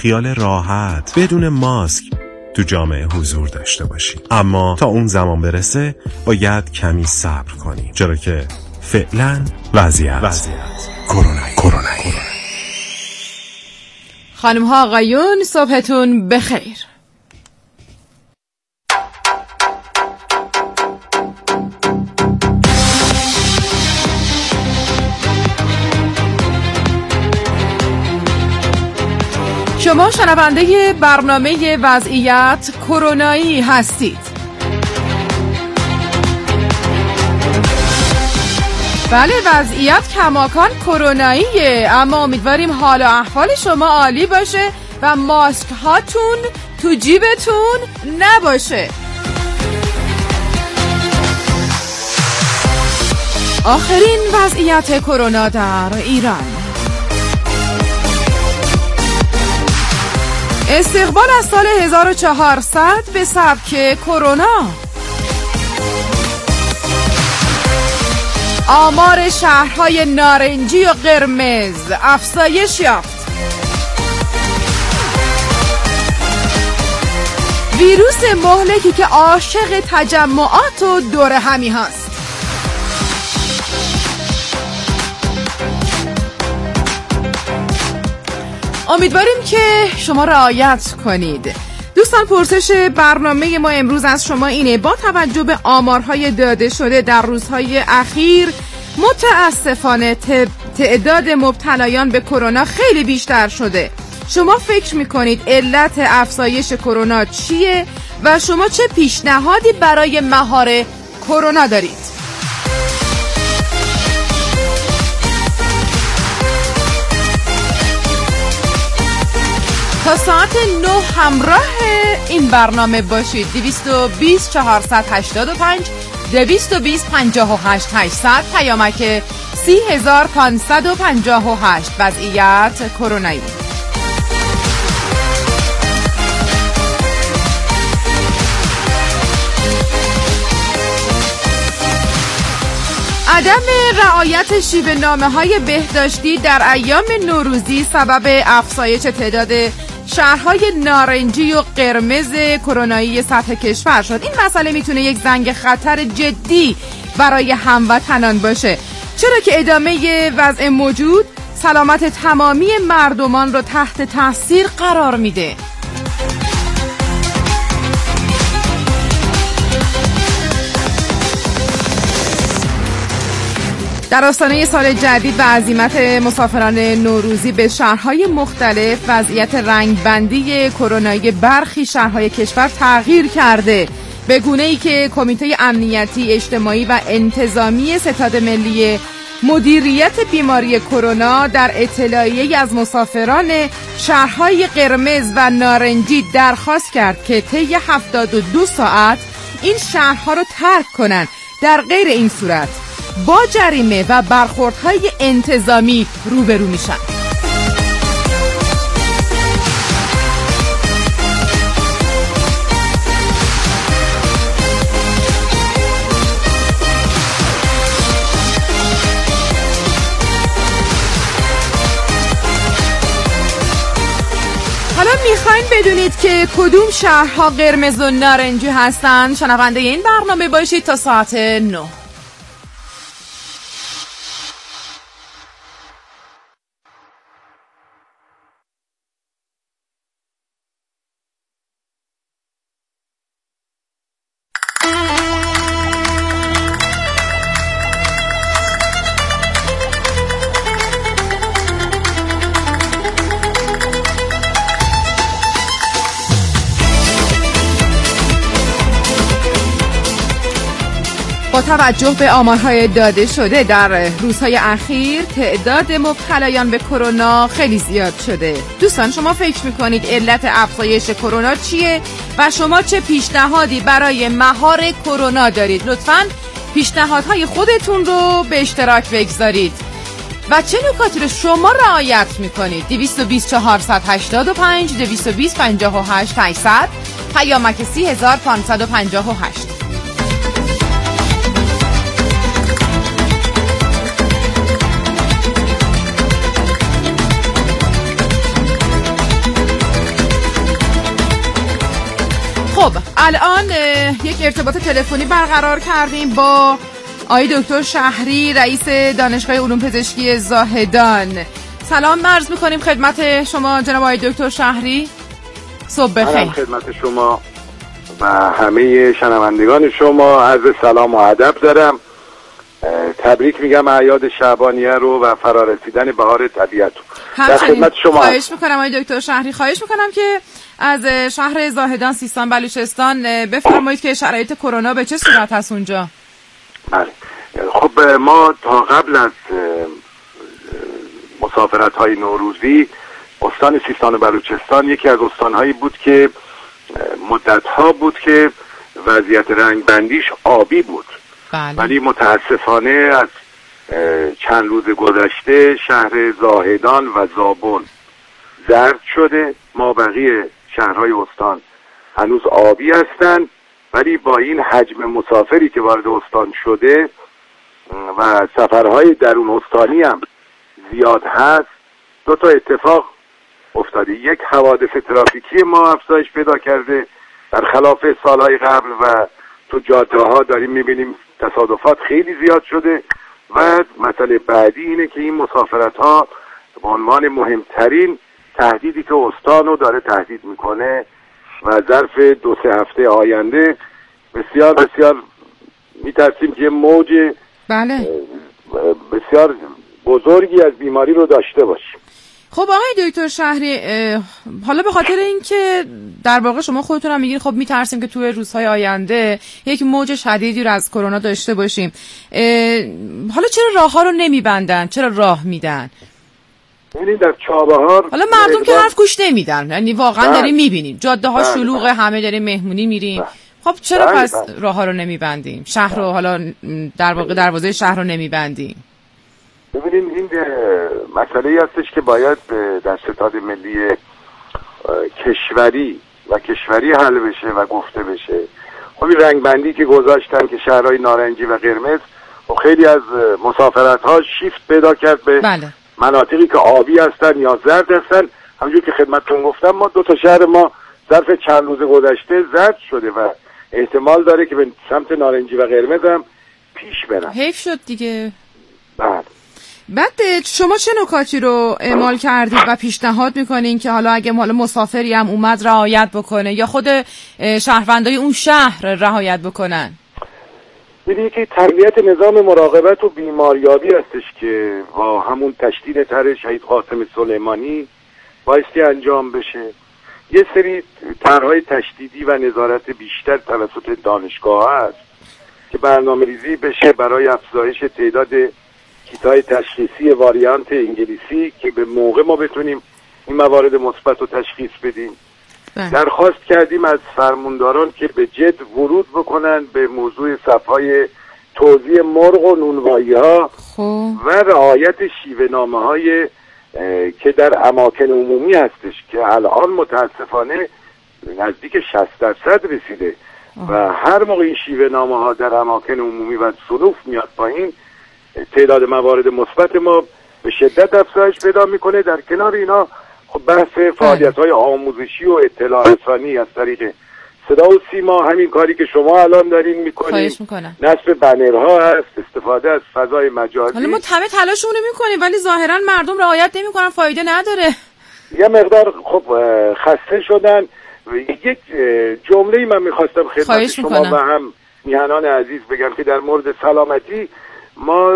خیال راحت بدون ماسک تو جامعه حضور داشته باشیم. اما تا اون زمان برسه باید کمی صبر کنیم، چرا که فعلا وضعیت کرونایی. خانم ها آقایون، صبحتون بخیر. شما شنونده برنامه وضعیت کرونایی هستید. بله، وضعیت کماکان کروناییه، اما امیدواریم حال و احوال شما عالی باشه و ماسک هاتون تو جیبتون نباشه. آخرین وضعیت کرونا در ایران. استقبال از سال 1400 به سبک کرونا. آمار شهرهای نارنجی و قرمز افزایش یافت. ویروس مهلکی که عاشق تجمعات و دور همی هست. امیدواریم که شما رعایت کنید. دوستان، پرسش برنامه ما امروز از شما اینه: با توجه به آمارهای داده شده در روزهای اخیر متاسفانه تعداد مبتلایان به کرونا خیلی بیشتر شده. شما فکر میکنید علت افزایش کرونا چیه و شما چه پیشنهادی برای مهار کرونا دارید؟ تا ساعت 9 همراه این برنامه باشید. 220 485 220 58 800 پیامک 30558. وضعیت کرونایی. عدم رعایت شیوه نامه‌های بهداشتی در ایام نوروزی سبب افزایش تعداد شهرهای نارنجی و قرمز کرونایی سطح کشور شد. این مسئله میتونه یک زنگ خطر جدی برای هموطنان باشه، چرا که ادامه وضع موجود سلامت تمامی مردمان رو تحت تاثیر قرار میده. در آستانه سال جدید و عزیمت مسافران نوروزی به شهرهای مختلف وضعیت رنگبندی کرونایی برخی شهرهای کشور تغییر کرده، به گونه‌ای که کمیته امنیتی اجتماعی و انتظامی ستاد ملی مدیریت بیماری کرونا در اطلاعیه‌ای از مسافران شهرهای قرمز و نارنجی درخواست کرد که طی 72 ساعت این شهرها رو ترک کنند. در غیر این صورت با جریمه و برخوردهای انتظامی روبرو میشن. حالا میخواین بدونید که کدوم شهرها قرمز و نارنجی هستن؟ شنونده این برنامه باشید تا ساعت 9. با توجه به آمارهای داده شده در روزهای اخیر تعداد مبتلایان به کرونا خیلی زیاد شده. دوستان، شما فکر میکنید علت افزایش کرونا چیه و شما چه پیشنهادی برای مهار کرونا دارید؟ لطفاً پیشنهادهای خودتون رو به اشتراک بگذارید و چه نکاتی رو شما رعایت میکنید؟ 220 485 220 58 800 پیامک 30558. خب الان یک ارتباط تلفنی برقرار کردیم با آقای دکتر شهری، رئیس دانشگاه علوم پزشکی زاهدان. سلام عرض می‌کنیم خدمت شما جناب آقای دکتر شهری. صبح بخیر. خدمت شما و همه شنوندگان شما عرض سلام و ادب دارم. تبریک میگم اعیاد شعبانیه رو و فرارسیدن بهار طبیعت. در خدمت شما. خواهش میکنم آقای دکتر شهری، خواهش میکنم که از شهر زاهدان سیستان بلوچستان بفرمایید که شرایط کرونا به چه صورت هست اونجا؟ بله. خب ما تا قبل از مسافرت‌های نوروزی استان سیستان و بلوچستان یکی از استان‌هایی بود که مدت‌ها بود که وضعیت رنگبندیش آبی بود. بله. ولی متاسفانه از چند روز گذشته شهر زاهدان و زابل زرد شده. ما بقیه شهرهای استان هنوز آبی هستند، ولی با این حجم مسافری که وارد استان شده و سفرهای درون استانی هم زیاد هست، دو تا اتفاق افتاده. یک، حوادث ترافیکی ما افزایش پیدا کرده برخلاف سالهای قبل و تو جاده ها داریم میبینیم تصادفات خیلی زیاد شده. و مسئله بعدی اینه که این مسافرت ها به عنوان مهمترین تهدیدی که استان رو داره تهدید میکنه و ظرف 2-3 هفته آینده بسیار بسیار میترسیم که موج بسیار بزرگی از بیماری رو داشته باشیم. خب آقای دکتر شهری، حالا به خاطر اینکه در واقع شما خودتون هم میگین خب میترسیم که توی روزهای آینده یک موج شدیدی رو از کرونا داشته باشیم، حالا چرا راه‌ها رو نمیبندن؟ چرا راه میدن؟ ببینید در چابهار حالا مردم که حرف گوش نمیدن، یعنی واقعا داریم میبینیم جاده ها شلوغه، همه داریم مهمونی میریم. خب چرا پس راه‌ها رو نمیبندیم؟ شهر رو حالا در واقع دروازه شهر رو نمیبندیم؟ ببینید این مسئله‌ای هستش که باید در ستاد ملی کشوری حل بشه و گفته بشه. خب این رنگبندی که گذاشتن که شهرهای نارنجی و قرمز و خیلی از مسافرت‌ها شیفت پیدا کرد به مناطقی که آبی هستن یا زرد هستن. همونجور که خدمتتون گفتم ما 2 تا شهر ما ظرف چند روز گذشته زرد شده و احتمال داره که به سمت نارنجی و قرمز هم پیش برن. حیف شد دیگه. بعد شما چه نکاتی رو اعمال کردید و پیشنهاد میکنین که حالا اگه مسافری هم اومد رعایت بکنه یا خود شهروندای اون شهر رعایت بکنن؟ ببینید که تقویت نظام مراقبت و بیماریابی هستش که با همون تشدید طرح شهید قاسم سلیمانی بایستی انجام بشه. یه سری طرح‌های تشدیدی و نظارت بیشتر توسط دانشگاه هست که برنامه‌ریزی بشه برای افزایش تعداد کیت‌های تشخیصی واریانت انگلیسی که به موقع ما بتونیم این موارد مثبت رو تشخیص بدیم. درخواست کردیم از فرمانداران که به جد ورود بکنن به موضوع صف‌های توزیع مرغ و نونوایی‌ها و رعایت شیوه‌نامه‌های که در اماکن عمومی هستش که الان متاسفانه نزدیک 60% رسیده و هر موقع این شیوه‌نامه‌ها در اماکن عمومی و صنوف میاد پایین، تعداد موارد مثبت ما به شدت افزایش پیدا میکنه. در کنار اینا خب بحث فعالیت‌های آموزشی و اطلاع رسانی از طریق صدا و سیما، همین کاری که شما الان دارین میکنین، نصب بنرها هست، استفاده از فضای مجازی. حالا ما همه تلاشمون میکنیم ولی ظاهرا مردم رعایت نمیکنن، فایده نداره. یه مقدار خب خسته شدن. یک جمله‌ای من میخواستم خدمت شما و هم میهنان عزیز بگم که در مورد سلامتی ما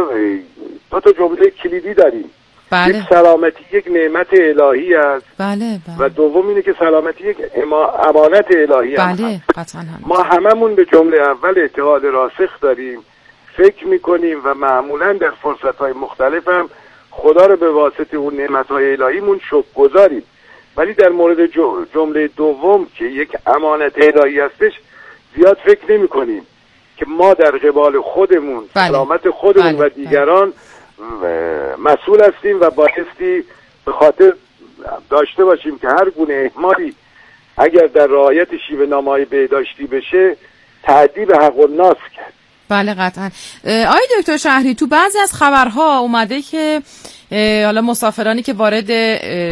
2 تا جمله کلیدی داریم. بله. یک سلامتی یک نعمت الهی است. بله. و دوم اینه که سلامتی یک امانت الهی است. بله. قطعاً ما هممون به جمله اول اعتقاد راسخ داریم، فکر میکنیم و معمولاً در فرصت‌های مختلف هم خدا رو به واسطه اون نعمت‌های الهیمون شکرگزاریم. ولی در مورد جمله دوم که یک امانت الهی هستش زیاد فکر نمی‌کنیم که ما در قبال خودمون، سلامت خودمون و دیگران مسئول هستیم و بایستی به خاطر داشته باشیم که هر گونه اهمالی اگر در رعایت شیوه‌نامه‌های بهداشتی بشه تعدیب حق الناس کرد. بله قطعا. آقای دکتر شهری، تو بعضی از خبرها اومده که حالا مسافرانی که وارد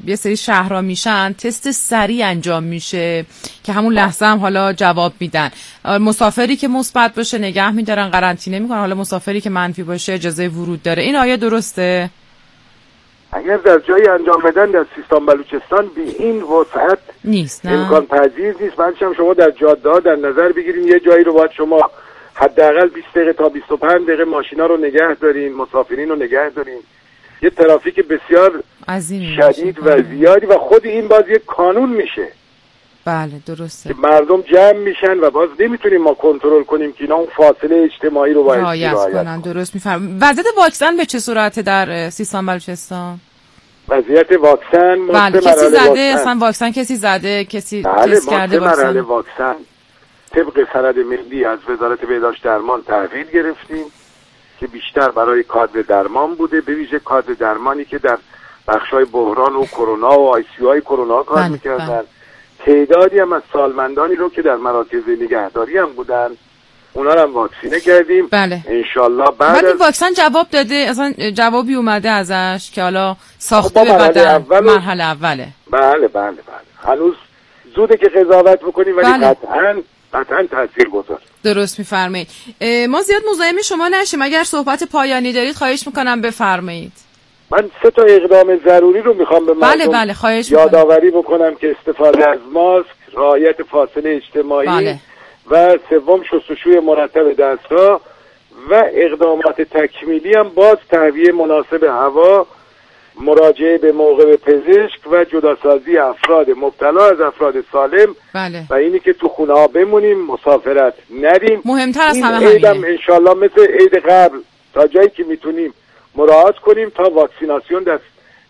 یه سری شهرها میشن تست سریع انجام میشه که همون لحظه هم حالا جواب میدن. مسافری که مثبت باشه نگه میدارن، قرنطینه میکنن، حالا مسافری که منفی باشه اجازه ورود داره. این آیا درسته؟ اگر در جایی انجام بدن در سیستان بلوچستان به این وسعت نیست، نه امکان پذیر نیست. بعدش شما در جاده ها در نظر بگیرین یه جایی رو باید شما حداقل 20 دقیقه تا 25 دقیقه ماشینا رو نگه دارین، مسافرین رو نگه دارین. یه ترافیک بسیار شدید و زیادی و خود این باز یک قانون میشه. بله درسته که مردم جمع میشن و باز نمیتونیم ما کنترل کنیم که اینا اون فاصله اجتماعی رو باید رعایت کنن. درست میفرمایید. وضعیت واکسن به چه صورته در سیستان بلوچستان؟ وضعیت واکسن بله کسی زده اصلا واکسن کسی زده کسی تست کرده واکسن؟ واکسن طبق سند ملی از وزارت بهداشت درمان تحویل گرفتیم که بیشتر برای کادر درمان بوده، به ویژه کادر درمانی که در بخشای بحران و کرونا و آی سی های کرونا کار میکردن. تعدادی هم از سالمندانی رو که در مراکز نگهداری هم بودن اونا هم واکسینه کردیم. بله انشالله بعد این واکسن جواب داده، اصلا جوابی اومده ازش که حالا ساخته به بدن مرحله اوله. بله هنوز زوده که قضاوت بکنیم ولی قطعاً تاثیر گذار. درست میفرمایید. ما زیاد مزاحم شما نشیم، اگر صحبت پایانی دارید خواهش میکنم بفرمایید. من 3 تا اقدام ضروری رو میخوام به مردم یادآوری بکنم که استفاده از ماسک، رعایت فاصله اجتماعی و سوم شستشوی مرتب دست‌ها و اقدامات تکمیلی هم باز تهویه مناسب هوا، مراجعه به موقع به پزشک و جداسازی افراد مبتلا از افراد سالم. و اینی که تو خونه ها بمونیم، مسافرت نریم. مهمتر از همه همینه. انشالله مثل عید قبل تا جایی که میتونیم مراعات کنیم تا واکسیناسیون در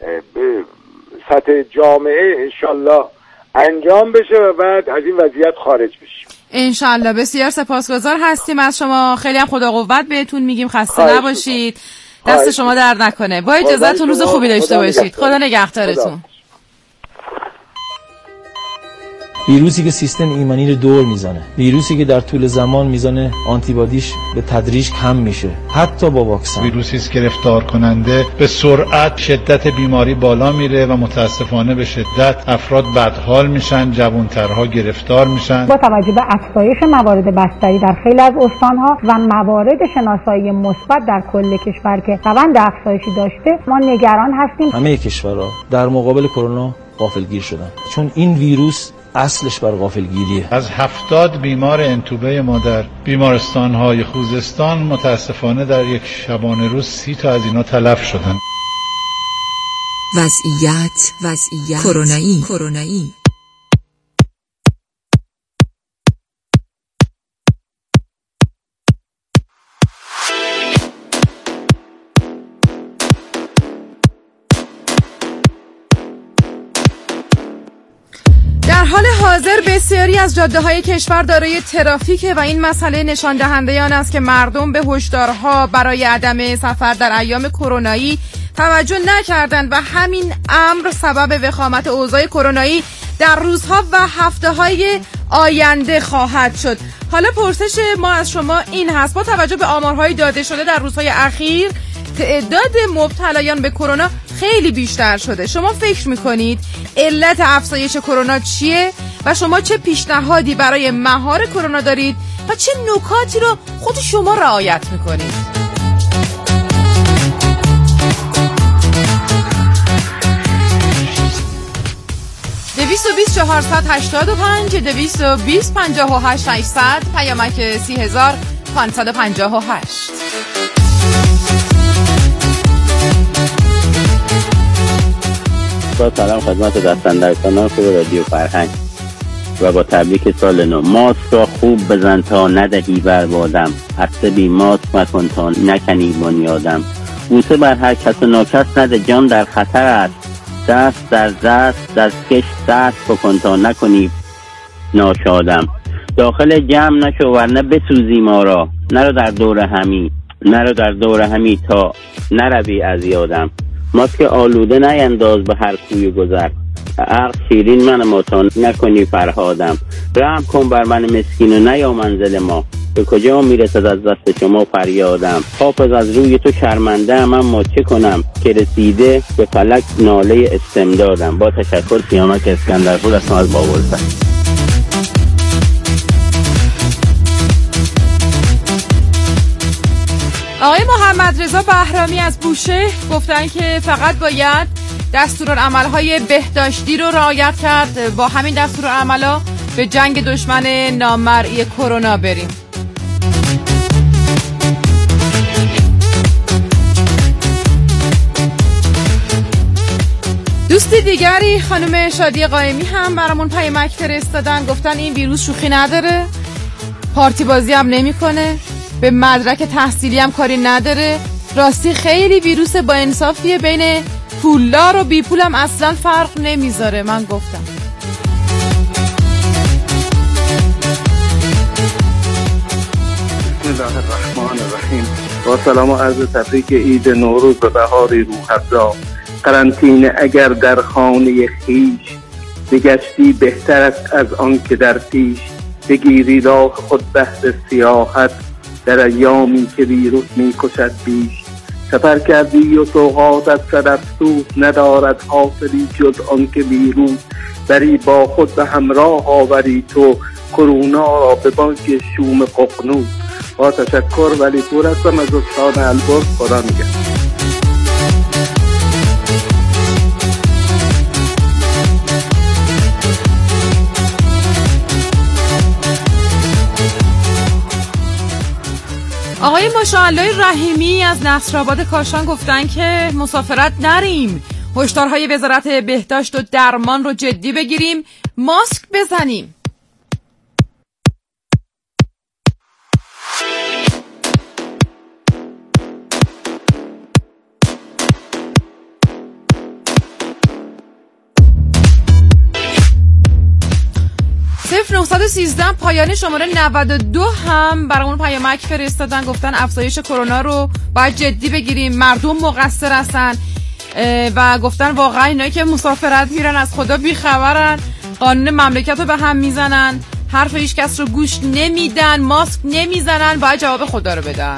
سطح جامعه انشالله انجام بشه و بعد از این وضعیت خارج بشیم انشالله. بسیار سپاسگزار هستیم از شما، خیلی هم خدا قوت بهتون میگیم، خسته نباشید، دست شما درد نکنه. با اجازهتون روز خوبی داشته باشید. خدا نگهدارتون. ویروسی که سیستم ایمنی رو دور میزنه، ویروسی که در طول زمان میزان آنتیبادیش به تدریج کم میشه حتی با واکسن. ویروسی است گرفتار کننده، به سرعت شدت بیماری بالا میره و متاسفانه به شدت افراد بدحال میشن، جوانترها گرفتار میشن. با توجه به افزایش موارد بستری در خیلی از استانها و موارد شناسایی مثبت در کل کشور که روند افزایشی داشته، ما نگران هستیم. همه کشورها در مقابل کرونا غافلگیر شدن، چون این ویروس اصلش بر غافلگیریه. از 70 بیمار انتوبه ما در بیمارستان‌های خوزستان متاسفانه در یک شبانه روز 30 تا از اینا تلف شدن. وضعیت کرونایی. در حال حاضر بسیاری از جاده‌های کشور دارای ترافیک و این مسئله نشان دهنده آن است که مردم به هشدارها برای عدم سفر در ایام کرونایی توجه نکردند و همین امر سبب وخامت اوضاع کرونایی در روزها و هفته‌های آینده خواهد شد. حالا پرسش ما از شما این هست: با توجه به آمارهای داده شده در روزهای اخیر تعداد مبتلایان به کرونا خیلی بیشتر شده. شما فکر میکنید علت افزایش کرونا چیه و شما چه پیشنهادی برای مهار کرونا دارید و چه نکاتی رو خود شما رعایت میکنید؟ 220 485 220 58 800 پیامک 30558. با سلام خدمت دستاندرکاران خوب رادیو فرهنگ و با تبریک سال نو. ماسک را خوب بزن تا ندهی بر بادم، هسته بی ماسک مکن تا نکنی بنیادم. بوسه بر هر کس و ناکس نده، جان در خطر است، دست در دست کش دست بکن تا نکنی ناشادم. داخل جمع نشو ورنه بسوزی ما را، نرو در دور همی تا نروی از یادم. ماسک آلوده نینداز به هر کوی گذر، عقل شیرین من ماتا نکنی فرهادم. رحم کن بر من مسکین و نیا منزل ما، به کجا میرسد از دست شما فریادم. حافظ از روی تو شرمنده ام، اما چه کنم که رسیده به فلک ناله استمدادم. با تشکر، سیامک اسکندرپور هستم از بابلسر. آقای محمد رضا بهرامی از بوشهر گفتن که فقط باید دستورالعمل‌های بهداشتی رو رعایت کرد، با همین دستورالعمل‌ها به جنگ دشمن نامرئی کرونا بریم. دوست دیگری خانم شادی قائمی هم برامون پیامک فرستادن، گفتن این ویروس شوخی نداره، پارتی بازی هم نمی‌کنه، به مدرک تحصیلی هم کاری نداره، راستی خیلی ویروس با انصافیه، بین پولدار و بی پولم اصلا فرق نمیذاره. من گفتم بسم الله الرحمن الرحیم. با سلام و عرض تبریک عید نوروز به بهاری روح‌افزا. قرنطینه اگر در خانه خیش بگشتی، بهتر است از آن که در پیش بگیری راه خود بهر سیاحت، در ایامی که ویروس می‌کشد بیش. سفر کردی و سوغاتت صدفسوز، ندارد حاصلی جز آن که ویروس بری با خود به همراه آوری تو، کرونا را به بانک شوم ققنوس. با تشکر، ولی پور هستم از استان البرز. خدا نگهدار. آقای ماشاءالله رحیمی از نصرآباد کاشان گفتن که مسافرت نریم، هشدارهای وزارت بهداشت و درمان رو جدی بگیریم، ماسک بزنیم. صفر 913 پایان شماره 92 هم برامون پیامک فرستادن، گفتن افزایش کرونا رو باید جدی بگیریم، مردم مقصر هستن و گفتن واقعا اینایی که مسافرت میرن از خدا بیخبرن، قانون مملکت رو به هم میزنن، حرف هیچ کس رو گوش نمیدن، ماسک نمیزنن، باید جواب خدا رو بدن.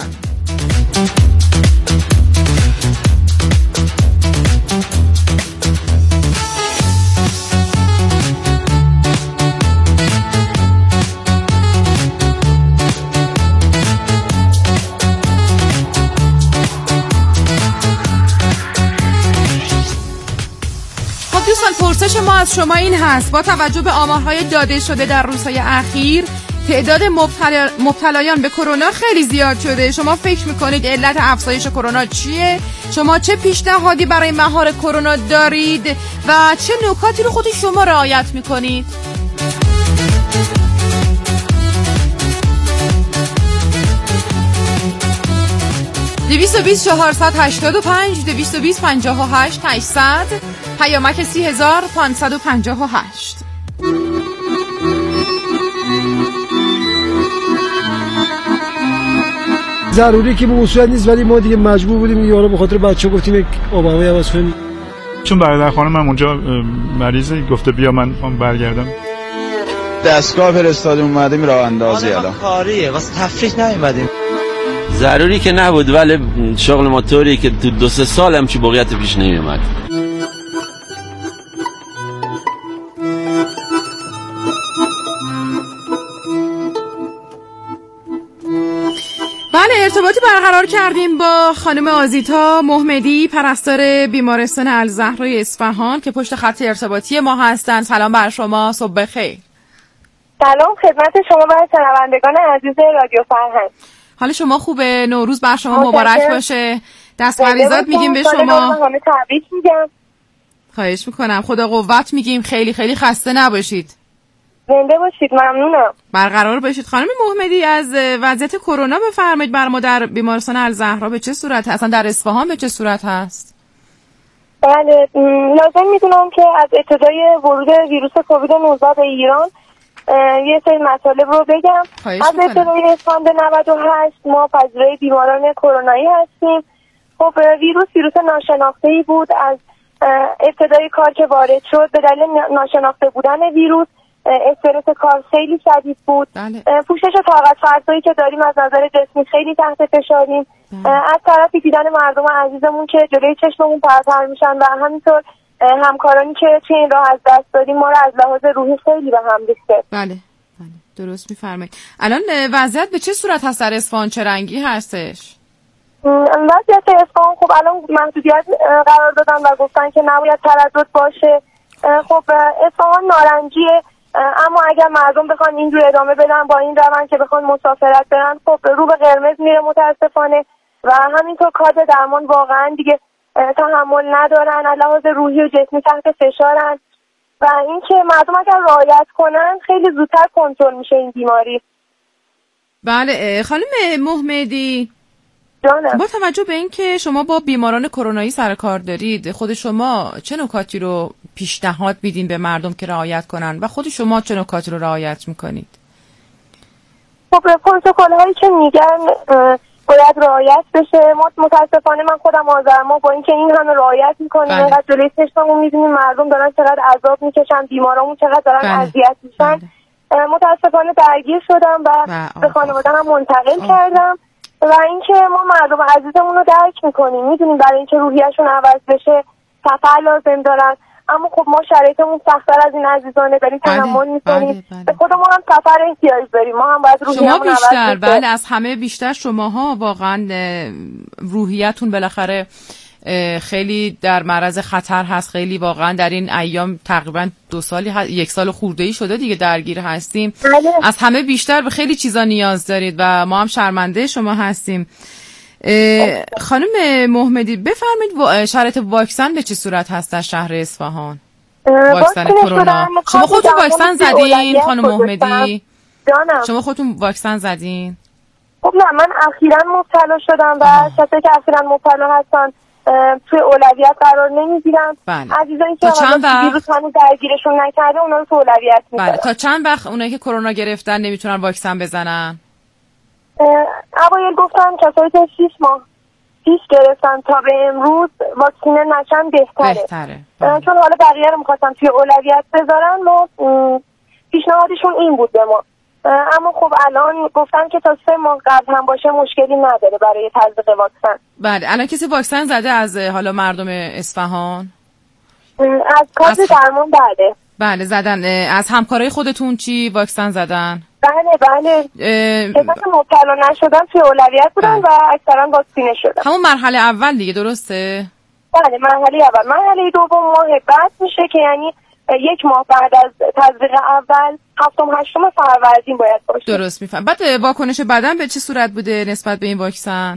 پرسش ما از شما این هست: با توجه به آمارهای داده شده در روزهای اخیر تعداد مبتلایان به کرونا خیلی زیاد شده، شما فکر میکنید علت افزایش کرونا چیه؟ شما چه پیشنهادی برای مهار کرونا دارید و چه نکاتی رو خود شما رعایت میکنید؟ $220 485 220 58 800 پیامک 30558. ضروری که به اصول نیست، ولی ما دیگه مجبور بودیم یارو به خاطر بچه گفتیم یک آبمای عوض کنیم، چون برادر خانمم اونجا مریضه، گفته بیا من برگردم. دستگاه فرستادیم اومدیم راه اندازی الان کاریه واسه تفریح نیومدیم. ضروری که نبود، ولی شغل ما طوریه که تو 2-3 سال همچی باقیت پیش نمیومد. بله، ارتباطی برقرار کردیم با خانم آزیتا محمدی، پرستار بیمارستان الزهرای اصفهان که پشت خط ارتباطی ما هستن. سلام بر شما، صبح بخیر. سلام خدمت شما و شنوندگان عزیز رادیو فرهنگ. حال شما خوبه؟ نوروز بر شما مبارک باشه. دست مریضات میگیم به شما. همه تبریک میگم. خواهش میکنم، خدا قوت میگیم. خیلی خیلی خسته نباشید. زنده باشید، ممنونم. برقرار باشید. خانم محمدی، از وضعیت کرونا بفرمایید بر ما در بیمارستان الزهرا به چه صورت هست؟ اصلا در اصفهان به چه صورت هست؟ بله، لازم میدونم که از ابتدای ورود ویروس کووید 19 به ایران یه سری مطالب رو بگم. از ابتدای اسفند 98 ما پذیرای بیماران کرونایی هستیم. خب ویروس ناشناخته‌ای بود، از ابتدای کار که وارد شد به دلیل ناشناخته بودن ویروس استرس کار خیلی شدید بود. پوشش طاقت فرسایی که داریم از نظر جسمی خیلی تحت فشاریم. از طرفی دیدن مردم عزیزمون که جلوی چشممون پرپر میشن و همینطور همکارانی که توی این راه از دست دادیم ما رو از لحاظ روحی خیلی به هم ریخته. بله درست میفرمایید. الان وضعیت به چه صورت هست در اصفهان؟ چه رنگی هستش؟ وضعیت اصفهان خب الان محدودیت قرار دادن و گفتن که نباید تردد باشه. خب اصفهان نارنجیه، اما اگر مردم بخوان اینجور ادامه بدن با این روند که بخوان مسافرت برن خب رو به قرمز میره متاسفانه و همینطور کادر درمان واقعا دیگه تحمل ندارن، از لحاظ روحی و جسمی تحت فشارن و اینکه مردم اگر رعایت کنن خیلی زودتر کنترل میشه این بیماری. بله خانم محمدی جانم. با توجه به اینکه شما با بیماران کرونایی سر کار دارید، خود شما چه نکاتی رو پیشنهاد میدین به مردم که رعایت کنن و خود شما چه نکاتی رو رعایت میکنید؟ خب پروتکل هایی که میگن باید رعایت بشه. متاسفانه من خودم آذرما با اینکه این همه رعایت میکنیم اینقدر جلوی چشممون میبینیم مردم دارن چقدر عذاب میکشن، بیمارامون چقدر دارن اذیت میشن. متاسفانه درگیر شدم و به خانواده‌ام منتقل کردم و اینکه ما مردم عزیزمون رو درک میکنیم، میدونیم برای اینکه روحیه‌شون عوض بشه سفر لازم دارن، اما خب ما شرایطمون سخت‌تر از این عزیزانه داریم تحمل میکنیم. به خودمون هم سفر احتیاج داریم، ما هم باید روحیه‌مون عوض بشه. شما بیشتر بله از همه بیشتر شماها واقعا روحیتون بالاخره خیلی در معرض خطر هست. خیلی واقعا در این ایام تقریبا 2 سالی 1 سال خورده‌ای شده دیگه درگیر هستیم. از همه بیشتر به خیلی چیزا نیاز دارید و ما هم شرمنده شما هستیم. خانم محمدی بفرمایید شرایط واکسن به چه صورت هست در شهر اصفهان؟ واکسن کرونا. شما خودتون واکسن زدین خانم محمدی؟ شما خودتون واکسن زدین؟ خب نه، من اخیراً مبتلا شدم و کسایی که اخیراً مبتلا هستن توی اولویت قرار نمیگیرن. عزیزانی که ویروس هنوز درگیرشون نکرده اونا رو تو اولویت میذارن. بله. تا چند وقت اونایی که کرونا گرفتن نمیتونن واکسن بزنن؟ اوایل گفتن کسایی که 6 ماه پیش گرفتن تا به امروز واکسینه نشن بهتره. چون حالا بقیه رو میخواستن توی اولویت بذارن ما پیشنهادشون این بود به ما، اما خب الان گفتن که تا 3 ماه قبل هم باشه مشکلی نداره برای تزریق واکسن. بله. الان کسی واکسن زده از حالا مردم اصفهان؟ از کادر درمان بله زدن. از همکارای خودتون چی واکسن زدن؟ بله کسایی مبتلا نشدن توی اولویت بودن و اکثرا واکسینه شدن. همون مرحله اول دیگه درسته؟ بله مرحله اول. مرحله دوم ماه بعد میشه که یعنی 1 ماه بعد از تزریق اول 7-8 فروردین باید باشه. درست میفهم. بعد واکنش بدن به چه صورت بوده نسبت به این واکسن؟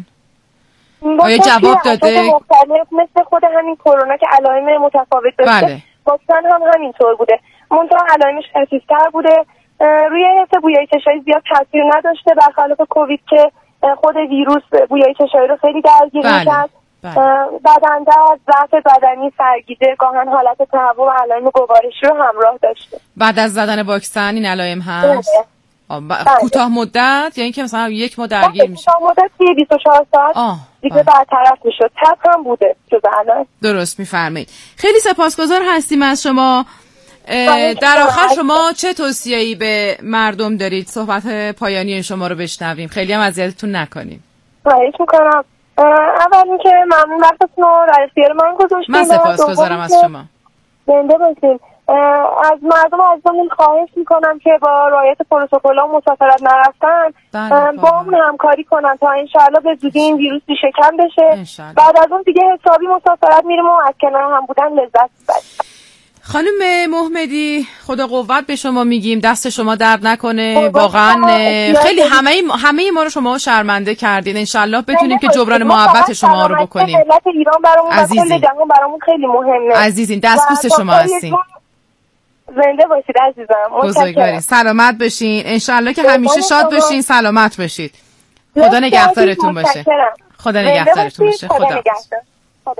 آیا جواب داده؟ مختلف مثل خود همین کرونا که علائم متفاوت داشته واکسن هم همینطور بوده، منتها علائمش خفیف‌تر بوده، روی حس بویای چشایی زیاد تاثیر نداشته برخلاف کووید که خود ویروس بویای چشایی رو خیلی درگیر می‌کرد. بدن درد، ضعف بدنی، سرگیجه، گاهن حالت تهوع و علائم گوارشی رو همراه داشته. بعد از زدن واکسن این علائم هست؟ کوتاه مدت یعنی که مثلا 1 ماه درگیر میشه؟ کوتاه مدت 24 ساعت دیگه برطرف میشد. تب هم بوده جز علائم. درست میفرمایید. خیلی سپاسگزار هستیم از شما. در آخر شما چه توصیه‌ای به مردم دارید؟ صحبت پایانی شما رو بشنویم، خیلی هم اذیتتون نکنیم. خواهش میکنم. اول اینکه ممنون وقتتون رو در اختیار من گذاشتید. من سپاسگزارم از شما. زنده باشید. از مردم عزیزمون خواهش میکنم که با رعایت پروتکل‌ها مسافرت نرفتن با همون همکاری کنن تا انشاءالله به زودی این ویروس شکم بشه. بعد از اون دیگه حسابی مسافرت میریم و از کنار هم بودن لذت ببریم. خانم محمدی خدا قوت به شما میگیم، دست شما درد نکنه. واقعا خیلی همه ما رو شما شرمنده کردین. انشالله بتونیم که جبران محبت شما رو بکنیم. ملت ایران برامون و کل جهان برامون خیلی مهمه. عزیزین دستبوس شما هستین. زنده باشید عزیزم. بزرگوارین. سلامت باشین. انشالله که همیشه شاد باشین، سلامت باشید. خدا نگهدارتون باشه. خدا نگهدارتون باشه. خدا.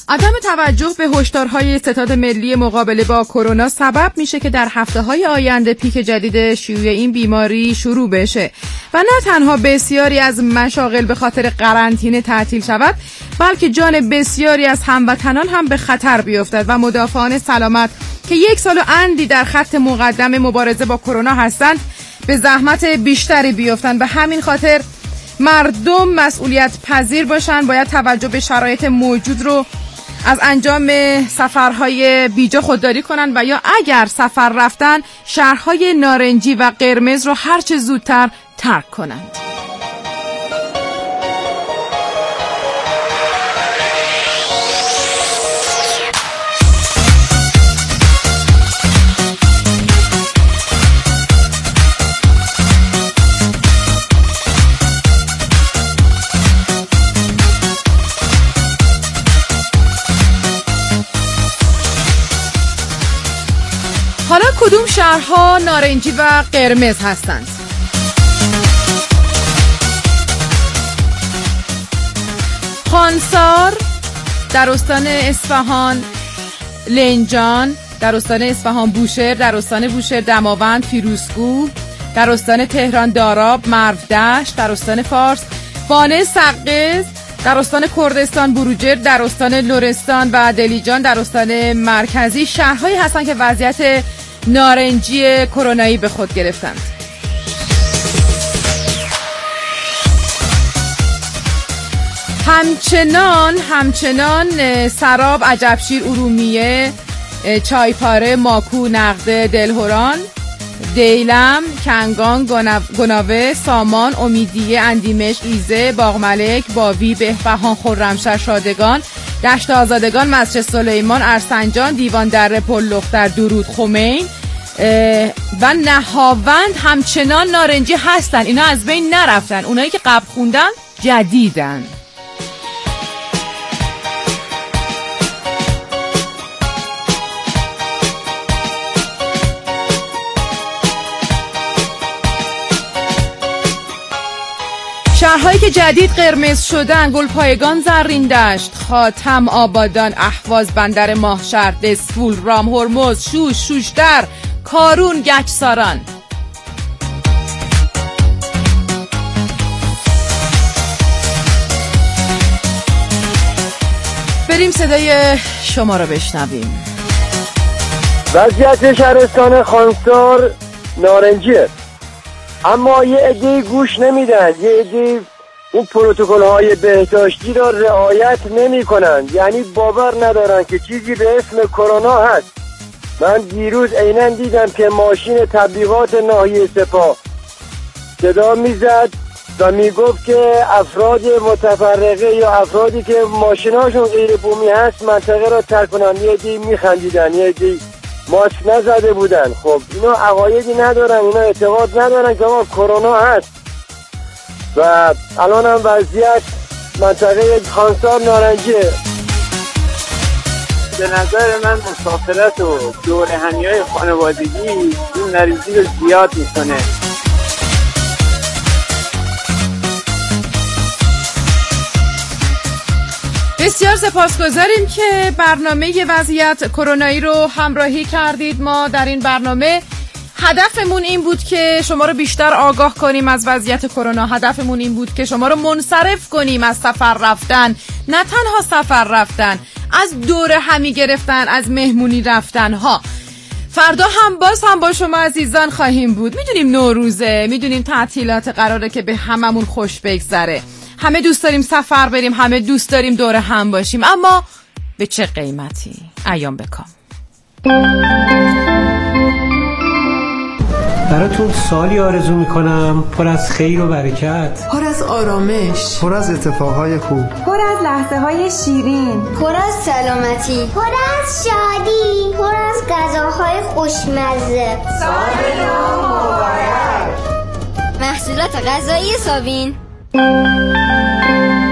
عدم توجه به هشدارهای ستاد ملی مقابله با کرونا سبب میشه که در هفته‌های آینده پیک جدید شیوع این بیماری شروع بشه و نه تنها بسیاری از مشاغل به خاطر قرنطینه تعطیل شود، بلکه جان بسیاری از هموطنان هم به خطر بیفتد و مدافعان سلامت که 1 سال و اندی در خط مقدم مبارزه با کرونا هستند به زحمت بیشتری بیفتند. به همین خاطر مردم مسئولیت پذیر باشن، باید توجه به شرایط موجود رو از انجام سفرهای بیجا خودداری کنن و یا اگر سفر رفتن شهرهای نارنجی و قرمز رو هرچه زودتر ترک کنند. حالا کدوم شهرها نارنجی و قرمز هستند؟ خانسار در استان اصفهان، لنجان در استان اصفهان، بوشهر در استان بوشهر، دماوند، فیروزکوه در استان تهران، داراب، مرودشت در استان فارس، بانه سقز در استان کردستان، بروجرد در استان لرستان و دلیجان در استان مرکزی شهرهایی هستند که وضعیت نارنجی کرونایی به خود گرفتند. همچنان سراب، عجبشیر، ارومیه، چایپاره، ماکو، نقده، دلهران، دیلم، کنگان، گناوه، سامان، امیدیه، اندیمش، ایزه، باغملک، باوی، بهبهان، خرمشهر، شادگان، دشت آزادگان، مسجد سلیمان، ارسنجان، دیوان دره، پل‌لختر، درود، خمین و نهاوند همچنان نارنجی هستن. اینا از بین نرفتن، اونایی که قبل خوندن جدیدن. شهرهایی که جدید قرمز شدن: گلپایگان، زرین دشت، خاتم، آبادان، اهواز، بندر ماهشهر، دسفول، رام، هرمز، شوش، شوشتر، کارون، گچساران. بریم صدای شما رو بشنویم. وضعیت شهرستان خانسار نارنجیه، اما یه عده گوش نمیدن، یه عده اون پروتکل‌های بهداشتی را رعایت نمی‌کنن، یعنی باور ندارن که چیزی به اسم کرونا هست. من دیروز عیناً دیدم که ماشین تبلیغات ناحیه سپاه صدا میزد و میگفت که افراد متفرقه یا افرادی که ماشیناشون غیر بومی هست منطقه را ترک کنن. یه عده میخندیدن، یه عده ماسک نزده بودن. خب اینا عقایدی ندارن، اینا اعتقاد ندارن که ما کرونا هست. و الان هم وضعیت منطقه خانسار نارنجیه. به نظر من مسافرت و دور همیای خانوادگی این مریضی رو زیاد میکنه. بسیار سپاسگزاریم که برنامه وضعیت کرونایی رو همراهی کردید. ما در این برنامه هدفمون این بود که شما رو بیشتر آگاه کنیم از وضعیت کرونا. هدفمون این بود که شما رو منصرف کنیم از سفر رفتن، نه تنها سفر رفتن، از دور همی گرفتن، از مهمونی رفتن ها. فردا هم با شما عزیزان خواهیم بود. میدونیم نوروزه، میدونیم تعطیلات قراره که به هممون خوش بگذره. همه دوست داریم سفر بریم، همه دوست داریم دور هم باشیم، اما به چه قیمتی؟ ایام بکام. براتون سالی آرزو میکنم پر از خیر و برکت، پر از آرامش، پر از اتفاقهای خوب، پر از لحظه های شیرین، پر از سلامتی، پر از شادی، پر از غذاهای خوشمزه. سال نو مبارک. محصولات غذایی ساوین.